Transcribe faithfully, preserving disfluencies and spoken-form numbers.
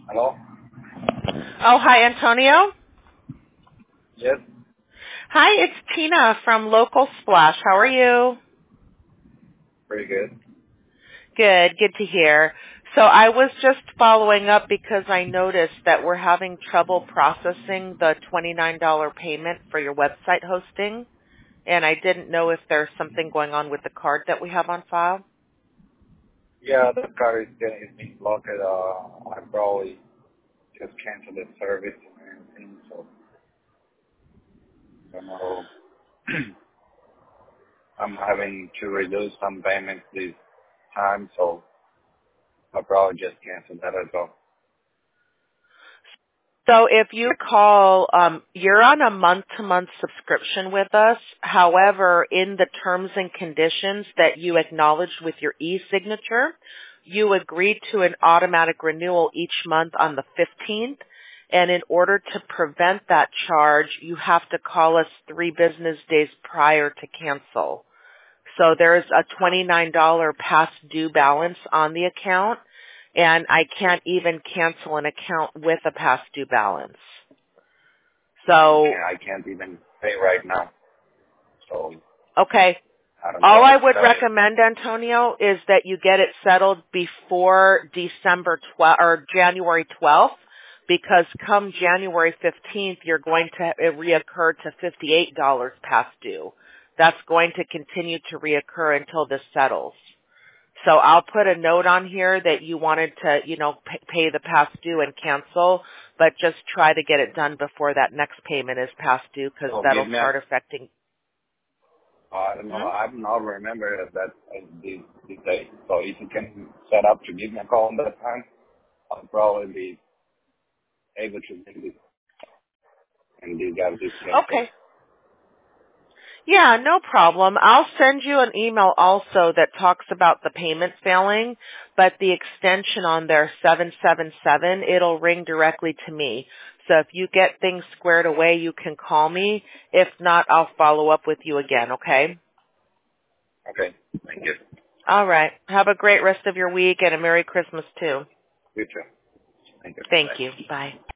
Hello? Oh, hi, Antonio. Yes, Hi, it's Tina from Local Splash. How are you? pretty good. Good, good to hear. So I was just following up because I noticed that we're having trouble processing the twenty-nine dollars payment for your website hosting, and I didn't know if there's something going on with the card that we have on file. Yeah, the car is getting is being blocked. Uh, I probably just canceled the service and everything, so I don't know. I'm having to reduce some payments this time, so I'll probably just cancel that as well. So if you recall, um, you're on a month-to-month subscription with us. However, in the terms and conditions that you acknowledged with your e-signature, you agreed to an automatic renewal each month on the fifteenth. And in order to prevent that charge, you have to call us three business days prior to cancel. So there's a twenty-nine dollars past due balance on the account, and I can't even cancel an account with a past due balance. I So, can't, I can't even pay right now, so okay. I don't All know I if would that is. recommend, Antonio, is that you get it settled before December twelfth or January twelfth, because come January fifteenth, you're going to reoccur to fifty-eight dollars past due. That's going to continue to reoccur until this settles. So I'll put a note on here that you wanted to, you know, pay, pay the past due and cancel, but just try to get it done before that next payment is past due, because So that'll give me a, start affecting. I don't know, Hmm? I don't know, remember that uh, this, this day. So if you can set up to give me a call on that time, I'll probably be able to make this and these guys this cancel. Okay. Yeah, no problem. I'll send you an email also that talks about the payment failing, but the extension on there, seven seven seven, it'll ring directly to me. So if you get things squared away, you can call me. If not, I'll follow up with you again, okay? Okay. Thank you. All right. Have a great rest of your week and a Merry Christmas too. You too. Thank you. Thank Bye. you. Bye.